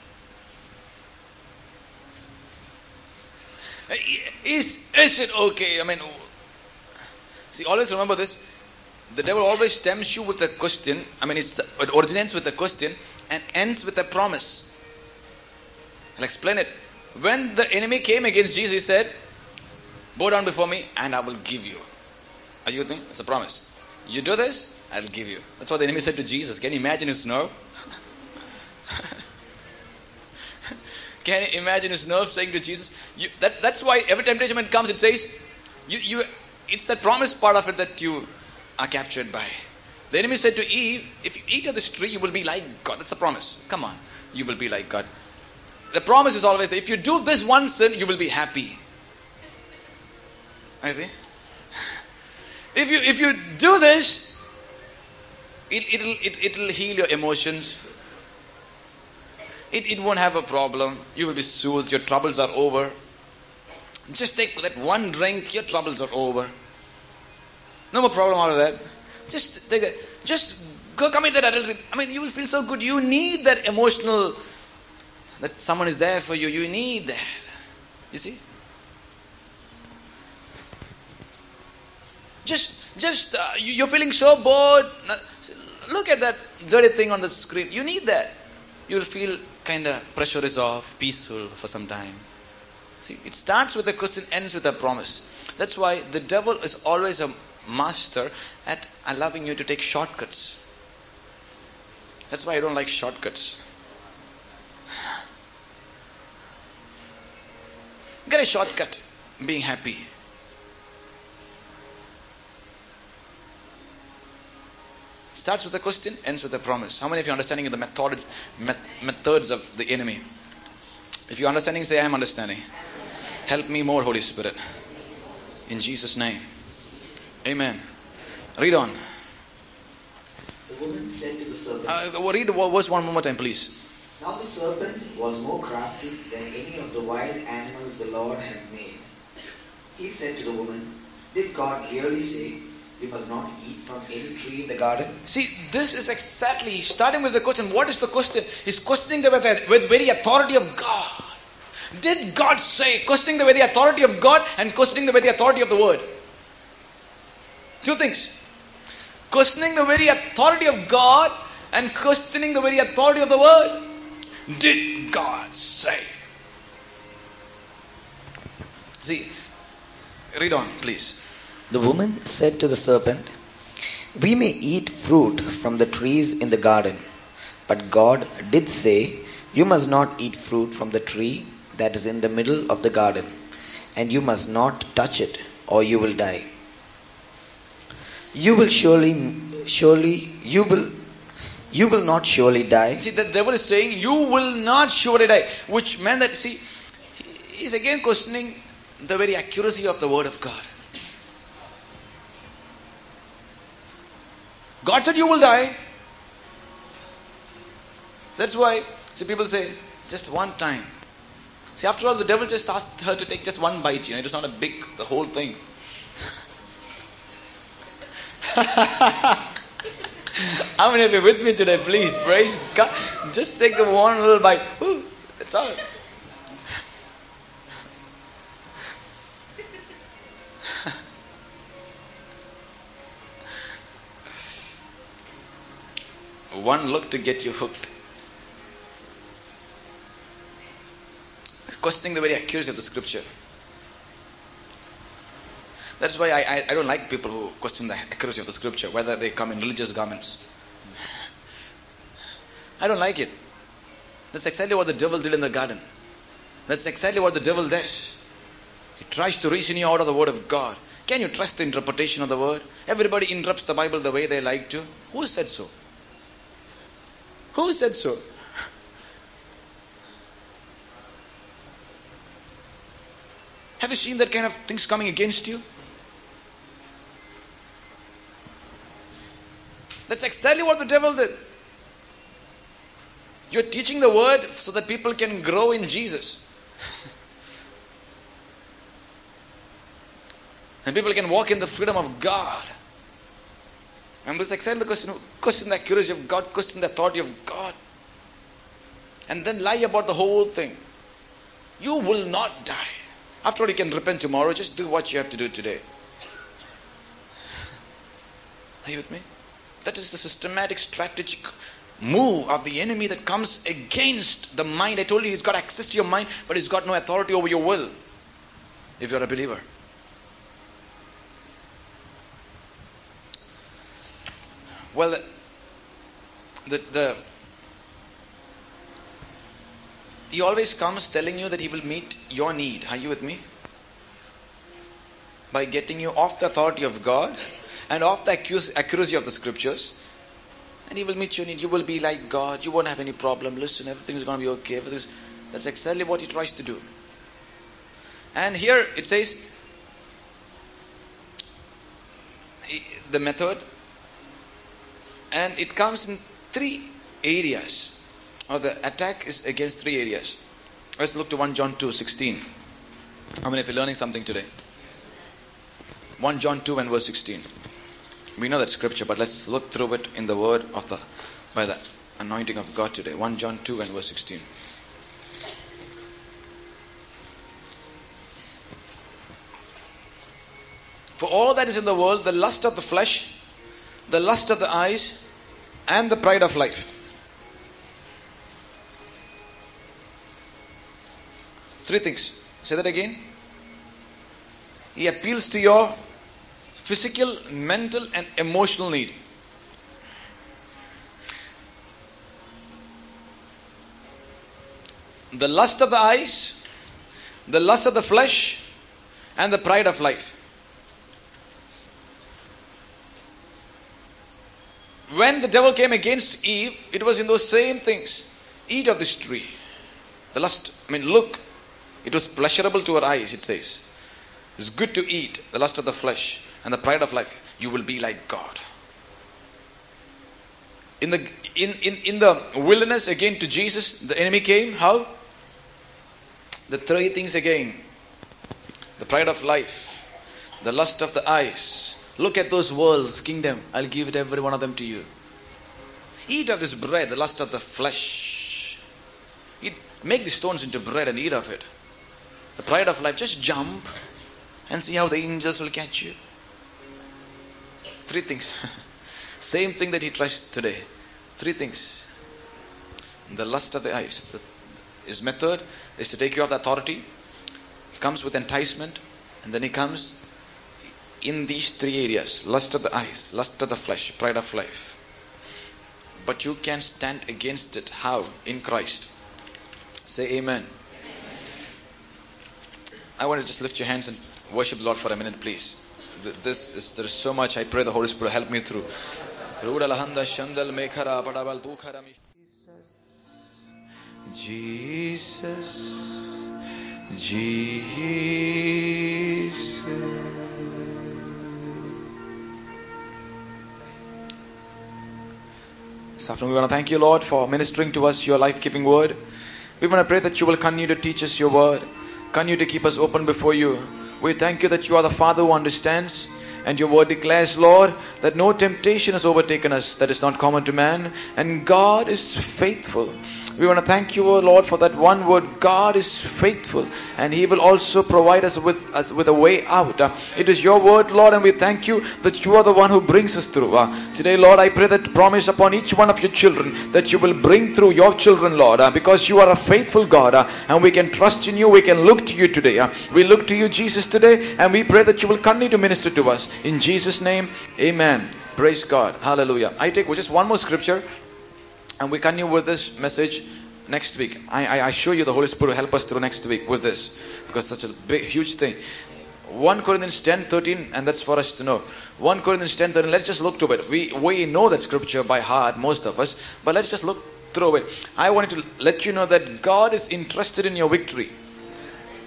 Is, is it okay? I mean, see, always remember this. The devil always tempts you with a question. I mean, it's, it originates with a question and ends with a promise. I'll explain it. When the enemy came against Jesus, he said, bow down before me and I will give you. Are you with me? It's a promise. You do this, I'll give you. That's what the enemy said to Jesus. Can you imagine his nerve? Can you imagine his nerve saying to Jesus? You, that, that's why every temptation when it comes, it says, you, you, it's that promise part of it that you are captured by. The enemy said to Eve, if you eat of this tree, you will be like God. That's the promise. Come on. You will be like God. The promise is always that if you do this one sin, you will be happy. I see. If you if you do this, it it'll it, it'll heal your emotions. It it won't have a problem. You will be soothed. Your troubles are over. Just take that one drink. Your troubles are over. No more problem out of that. Just take that. Just go commit that adultery. I mean, you will feel so good. You need that emotional. That someone is there for you. You need that. You see? Just, just uh, you're feeling so bored. Look at that dirty thing on the screen. You need that. You'll feel kind of pressure is off, peaceful for some time. See, it starts with a question, ends with a promise. That's why the devil is always a master at allowing you to take shortcuts. That's why I don't like shortcuts. Get a shortcut, being happy. Starts with a question, ends with a promise. How many of you are understanding the method, met, methods of the enemy? If you're understanding, say, I am understanding. Help me more, Holy Spirit. In Jesus' name. Amen. Read on. The woman said to the serpent. Uh, read verse one more time, please. Now the serpent was more crafty than any of the wild animals the Lord had made. He said to the woman, did God really say you must not eat from any tree in the garden? See, this is exactly, starting with the question, what is the question? He's questioning the with, with very authority of God. Did God say? Questioning the very authority of God and questioning the very authority of the word. Two things. Questioning the very authority of God and questioning the very authority of the word. Did God say? See, read on, please. The woman said to the serpent, we may eat fruit from the trees in the garden, but God did say, you must not eat fruit from the tree that is in the middle of the garden, and you must not touch it, or you will die. You will surely, surely, you will, you will not surely die. See, the devil is saying, you will not surely die, which meant that, see, he is again questioning the very accuracy of the word of God. God said you will die. That's why, see, people say, just one time. See, after all, the devil just asked her to take just one bite. You know, it was not a big, the whole thing. How many of you with me today? Please, praise God. Just take the one little bite. Ooh, that's all. One look to get you hooked. It's questioning the very accuracy of the scripture. That's why I, I, I don't like people who question the accuracy of the scripture, whether they come in religious garments. I don't like it. That's exactly what the devil did in the garden. That's exactly what the devil does. He tries to reason you out of the word of God. Can you trust the interpretation of the word? Everybody interprets the Bible the way they like to. Who said so? Who said so? Have Have you seen that kind of things coming against you? That's exactly what the devil did. You're teaching the word so that people can grow in Jesus. And people can walk in the freedom of God. And this is exactly the question. Question the accuracy of God, question the authority of God. And then lie about the whole thing. You will not die. After all, you can repent tomorrow. Just do what you have to do today. Are you with me? That is the systematic, strategic move of the enemy that comes against the mind. I told you he's got access to your mind, but he's got no authority over your will if you're a believer. Well, the, the, the he always comes telling you that he will meet your need. Are you with me? By getting you off the authority of God and off the accuracy of the scriptures. And he will meet your need. You will be like God. You won't have any problem. Listen, everything is going to be okay. Everything's, that's exactly what he tries to do. And here it says, the method, and it comes in three areas. Or the attack is against three areas. Let's look to First John two sixteen. How many of you are learning something today? First John two and verse sixteen. We know that scripture, but let's look through it in the word of the, by the anointing of God today. First John two and verse sixteen. For all that is in the world, the lust of the flesh, the lust of the eyes, and the pride of life. Three things. Say that again. He appeals to your physical, mental, and emotional need. The lust of the eyes, the lust of the flesh, and the pride of life. When the devil came against Eve, it was in those same things. Eat of this tree. The lust, I mean, look. It was pleasurable to her eyes, it says. It's good to eat, the lust of the flesh and the pride of life. You will be like God. In the in, in, in the wilderness, again to Jesus, the enemy came. How? The three things again. The pride of life, the lust of the eyes. Look at those worlds, kingdom. I'll give it every one of them to you. Eat of this bread, the lust of the flesh. Eat, make the stones into bread and eat of it. The pride of life, just jump and see how the angels will catch you. Three things. Same thing that he tries today. Three things. The lust of the eyes. The, his method is to take you off the authority. He comes with enticement, and then he comes in these three areas. Lust of the eyes, lust of the flesh, pride of life. But you can stand against it. How? In Christ. Say amen. I want to just lift your hands and worship the Lord for a minute, please. This is, there is so much. I pray the Holy Spirit help me through. Jesus, Jesus. This afternoon we want to thank you, Lord, for ministering to us your life-giving word. We want to pray that you will continue to teach us your word. Continue to keep us open before you. We thank you that you are the Father who understands. And your word declares, Lord, that no temptation has overtaken us that is not common to man. And God is faithful. We want to thank you, O Lord, for that one word. God is faithful, and He will also provide us with us with a way out. Uh, it is your word, Lord, and we thank you that you are the one who brings us through. Uh, today, Lord, I pray that promise upon each one of your children that you will bring through your children, Lord, uh, because you are a faithful God, uh, and we can trust in you. We can look to you today. Uh, we look to you, Jesus, today, and we pray that you will continue to minister to us. In Jesus' name, amen. Praise God. Hallelujah. I take just one more scripture, and we continue with this message next week. I, I assure you the Holy Spirit will help us through next week with this, because such a big, huge thing. First Corinthians ten thirteen, and that's for us to know. First Corinthians ten thirteen, let's just look to it. We, we know that scripture by heart, most of us, but let's just look through it. I wanted to let you know that God is interested in your victory.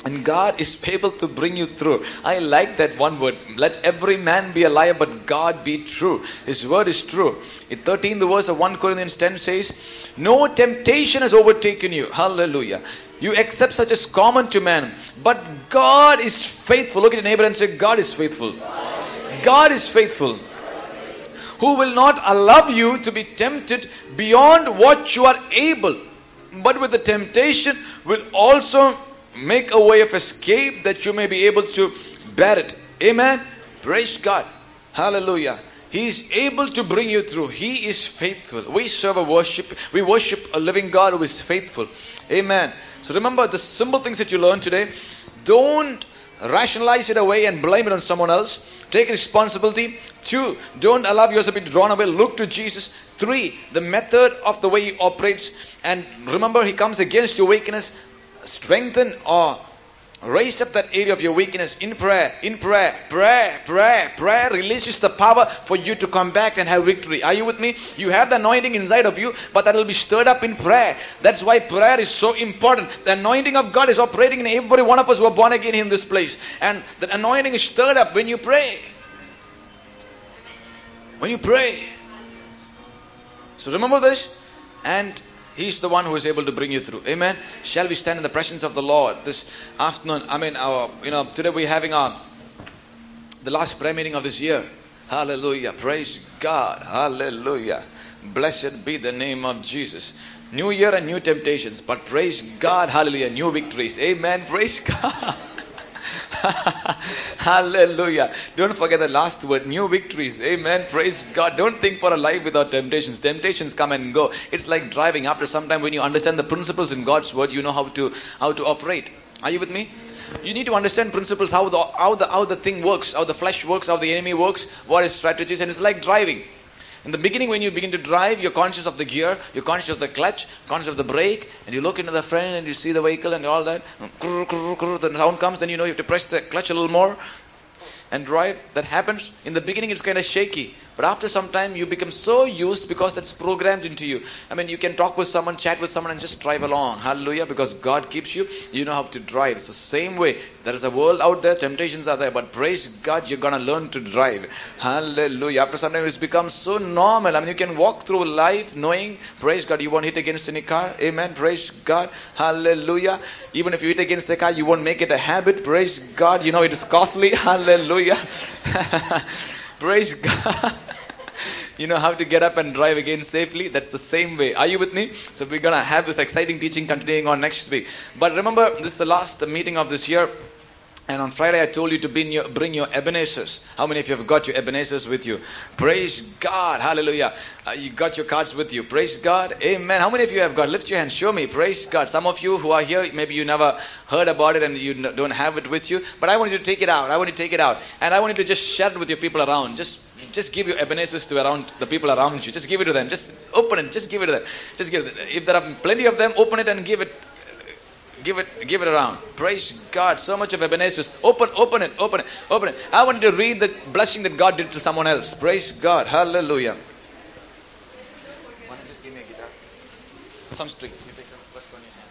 And God is able to bring you through. I like that one word. Let every man be a liar, but God be true. His word is true. In thirteenth verse of First Corinthians ten says, no temptation has overtaken you. Hallelujah. You accept such as common to man. But God is faithful. Look at your neighbor and say, God is faithful. God is faithful. Who will not allow you to be tempted beyond what you are able, but with the temptation will also make a way of escape that you may be able to bear it. Amen. Praise God. Hallelujah. He is able to bring you through. He is faithful. We serve a worship. We worship a living God who is faithful. Amen. So remember the simple things that you learned today. Don't rationalize it away and blame it on someone else. Take responsibility. Two, don't allow yourself to be drawn away. Look to Jesus. Three, the method of the way He operates. And remember, He comes against your weakness. Strengthen or raise up that area of your weakness in prayer, in prayer, prayer, prayer, prayer releases the power for you to come back and have victory. Are you with me? You have the anointing inside of you, but that will be stirred up in prayer. That's why prayer is so important. The anointing of God is operating in every one of us who are born again in this place. And the anointing is stirred up when you pray. When you pray. So remember this. And He's the one who is able to bring you through. Amen. Shall we stand in the presence of the Lord this afternoon? I mean, our, you know, today we're having our the last prayer meeting of this year. Hallelujah. Praise God. Hallelujah. Blessed be the name of Jesus. New year and new temptations, but praise God. Hallelujah. New victories. Amen. Praise God. Hallelujah. Don't forget the last word, new victories. Amen. Praise God. Don't think for a life without temptations. Temptations come and go. It's like driving. After some time, when you understand the principles in God's word, you know how to how to operate. Are you with me? You need to understand principles, how the how the how the thing works, how the flesh works, how the enemy works, what is strategies, and it's like driving. In the beginning, when you begin to drive, you're conscious of the gear, you're conscious of the clutch, conscious of the brake, and you look into the front and you see the vehicle and all that. The sound comes, then you know you have to press the clutch a little more and drive. That happens. In the beginning, it's kind of shaky. But after some time, you become so used because that's programmed into you. I mean, you can talk with someone, chat with someone, and just drive along. Hallelujah. Because God keeps you. You know how to drive. It's the same way. There is a world out there. Temptations are there. But praise God, you're going to learn to drive. Hallelujah. After some time, it's become so normal. I mean, you can walk through life knowing, praise God, you won't hit against any car. Amen. Praise God. Hallelujah. Even if you hit against the car, you won't make it a habit. Praise God. You know it is costly. Hallelujah. Praise God. You know how to get up and drive again safely. That's the same way. Are you with me? So we're going to have this exciting teaching continuing on next week. But remember, this is the last meeting of this year. And on Friday I told you to bring your, bring your Ebenezers. How many of you have got your Ebenezers with you? Praise God. Hallelujah. Uh, you got your cards with you. Praise God. Amen. How many of you have got? Lift your hand. Show me. Praise God. Some of you who are here, maybe you never heard about it and you don't have it with you. But I want you to take it out. I want you to take it out. And I want you to just share it with your people around. Just Just give your Ebenezers to around the people around you. Just give it to them. Just open it. Just give it to them. Just give it. If there are plenty of them, open it and give it. Give it. Give it around. Praise God. So much of Ebenezers. Open. Open it. Open it. Open it. I want you to read the blessing that God did to someone else. Praise God. Hallelujah. Why don't you just give me a guitar? Some strings. You take some. Press on your hand.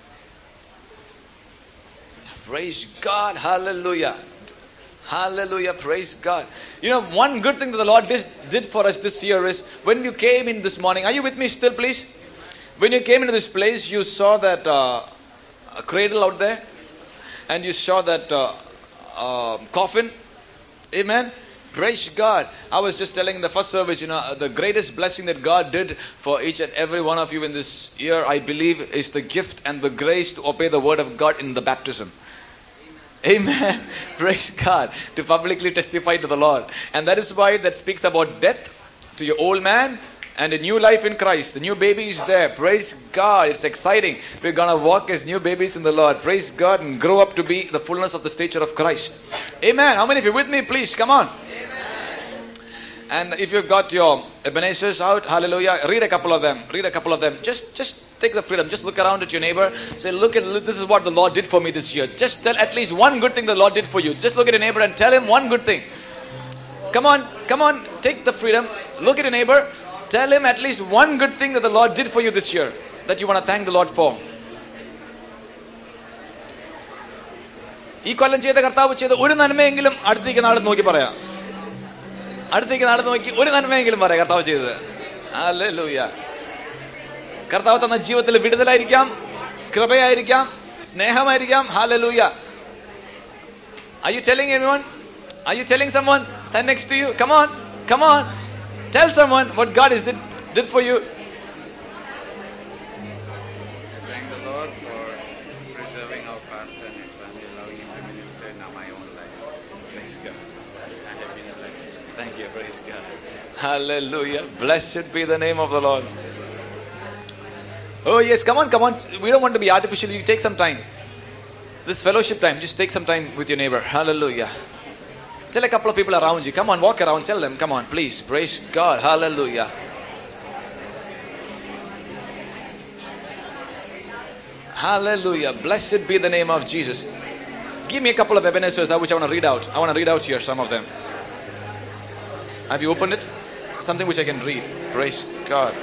Praise God. Hallelujah. Hallelujah. Praise God. You know, one good thing that the Lord did, did for us this year is when you came in this morning. Are you with me still, please? When you came into this place, you saw that uh, a cradle out there. And you saw that uh, uh, coffin. Amen. Praise God. I was just telling in the first service, you know, the greatest blessing that God did for each and every one of you in this year, I believe, is the gift and the grace to obey the word of God in the baptism. Amen. Praise God. To publicly testify to the Lord. And that is why that speaks about death to your old man and a new life in Christ. The new baby is there. Praise God. It's exciting. We're going to walk as new babies in the Lord. Praise God and grow up to be the fullness of the stature of Christ. Amen. How many of you with me? Please come on. Amen. And if you've got your Ebenezers out, hallelujah, read a couple of them. Read a couple of them. Just, just take the freedom. Just look around at your neighbor. Say, look at this is what the Lord did for me this year. Just tell at least one good thing the Lord did for you. Just look at your neighbor and tell him one good thing. Come on, come on. Take the freedom. Look at your neighbor. Tell him at least one good thing that the Lord did for you this year that you want to thank the Lord for. ഈ കൊല്ലം ചെയ്ത കർത്താവ് ചെയ്ത ഒരു നന്മയെങ്കിലും അടുത്തേക്ക് നാളെ നോക്കി പറയാം. അടുത്തേക്ക് നാളെ നോക്കി ഒരു നന്മയെങ്കിലും പറയാം കർത്താവ് ചെയ്തത്. ഹല്ലേലൂയ. കർത്താവ് തന്ന ജീവിതത്തിൽ വിടുതലായിരിക്കാം, കൃപയായിരിക്കാം, സ്നേഹമായിരിക്കാം. ഹല്ലേലൂയ. Are you telling anyone? Are you telling someone? Stand next to you. Come on. Come on. Tell someone what God is did, did for you. Thank the Lord for preserving our pastor and his family, allowing him to minister in my own life. Praise God. I have been blessed. Thank you. Praise God. Hallelujah. Blessed be the name of the Lord. Oh yes, come on, come on. We don't want to be artificial. You take some time. This fellowship time, just take some time with your neighbor. Hallelujah. Tell a couple of people around you. Come on, walk around. Tell them, come on, please. Praise God. Hallelujah. Hallelujah. Blessed be the name of Jesus. Give me a couple of Ebenezer's which I want to read out. I want to read out here some of them. Have you opened it? Something which I can read. Praise God.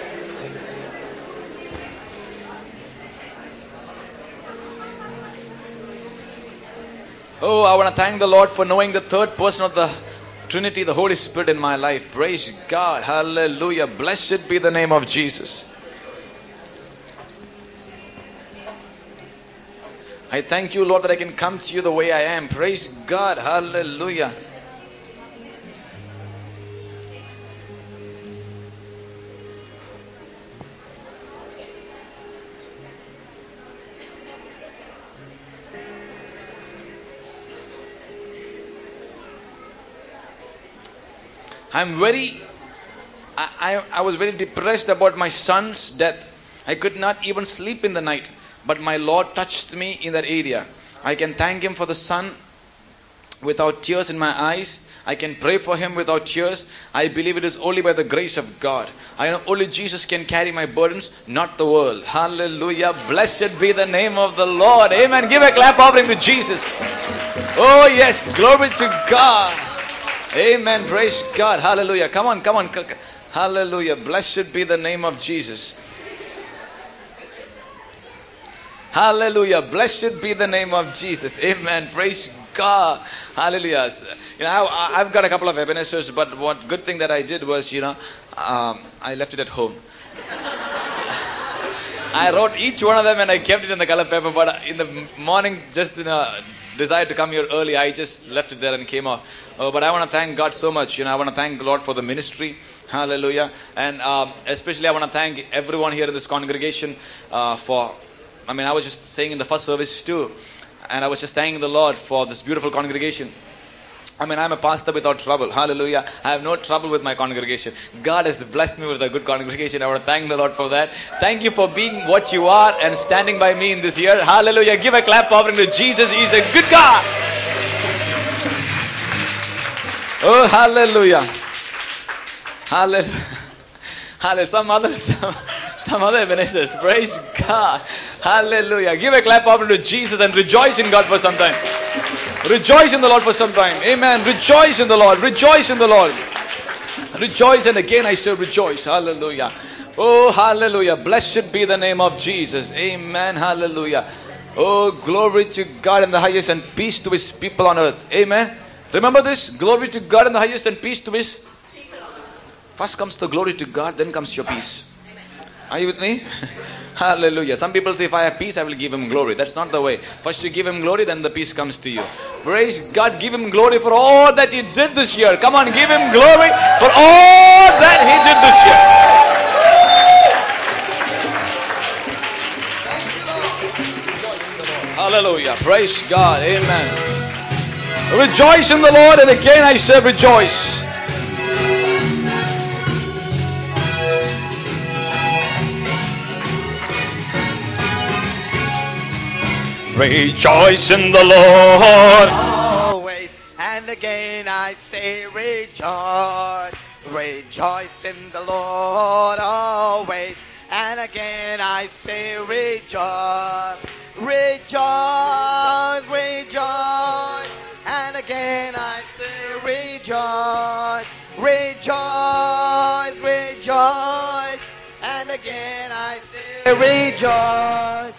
Oh, I want to thank the Lord for knowing the third person of the Trinity, the Holy Spirit in my life. Praise God. Hallelujah. Blessed be the name of Jesus. I thank you, Lord, that I can come to you the way I am. Praise God. Hallelujah. I'm very, I, I, I was very depressed about my son's death. I could not even sleep in the night. But my Lord touched me in that area. I can thank Him for the son without tears in my eyes. I can pray for him without tears. I believe it is only by the grace of God. I know only Jesus can carry my burdens, not the world. Hallelujah. Blessed be the name of the Lord. Amen. Give a clap offering to Jesus. Oh yes. Glory to God. Amen. Praise God. Hallelujah. Come on, come on. Hallelujah. Blessed be the name of Jesus. Hallelujah. Blessed be the name of Jesus. Amen. Praise God. Hallelujah. You know, I, I've got a couple of Ebenezer's, but what good thing that I did was, you know, um, I left it at home. I wrote each one of them and I kept it in the color paper, but in the morning, just you know, decided to come here early. I just left it there and came off. Oh, but I want to thank God so much. You know, I want to thank the Lord for the ministry. Hallelujah. And um, especially I want to thank everyone here in this congregation uh, for, I mean, I was just saying in the first service too, and I was just thanking the Lord for this beautiful congregation. I mean, I'm a pastor without trouble. Hallelujah. I have no trouble with my congregation. God has blessed me with a good congregation. I want to thank the Lord for that. Thank you for being what you are and standing by me in this year. Hallelujah. Give a clap offering to Jesus. He's a good God. Oh, hallelujah. Hallelujah. Hallelujah. Some others, some, some other Ebenezer's. Praise God. Hallelujah. Give a clap offering to Jesus and rejoice in God for some time. Rejoice in the Lord for some time. Amen. Rejoice in the Lord. Rejoice in the Lord. Rejoice, and again I say rejoice. Hallelujah. Oh, hallelujah. Blessed be the name of Jesus. Amen. Hallelujah. Oh, glory to God in the highest and peace to His people on earth. Amen. Remember this? Glory to God in the highest and peace to His people. First comes the glory to God, then comes your peace. Are you with me? Hallelujah. Some people say, if I have peace, I will give Him glory. That's not the way. First you give Him glory, then the peace comes to you. Praise God. Give Him glory for all that He did this year. Come on, give Him glory for all that He did this year. Hallelujah. Praise God. Amen. Rejoice in the Lord, and again I say rejoice. Rejoice in the Lord. Always, and again I say rejoice. Rejoice in the Lord always, and again I say rejoice. Rejoice, rejoice, and again I say rejoice. Rejoice, rejoice, and again I say rejoice.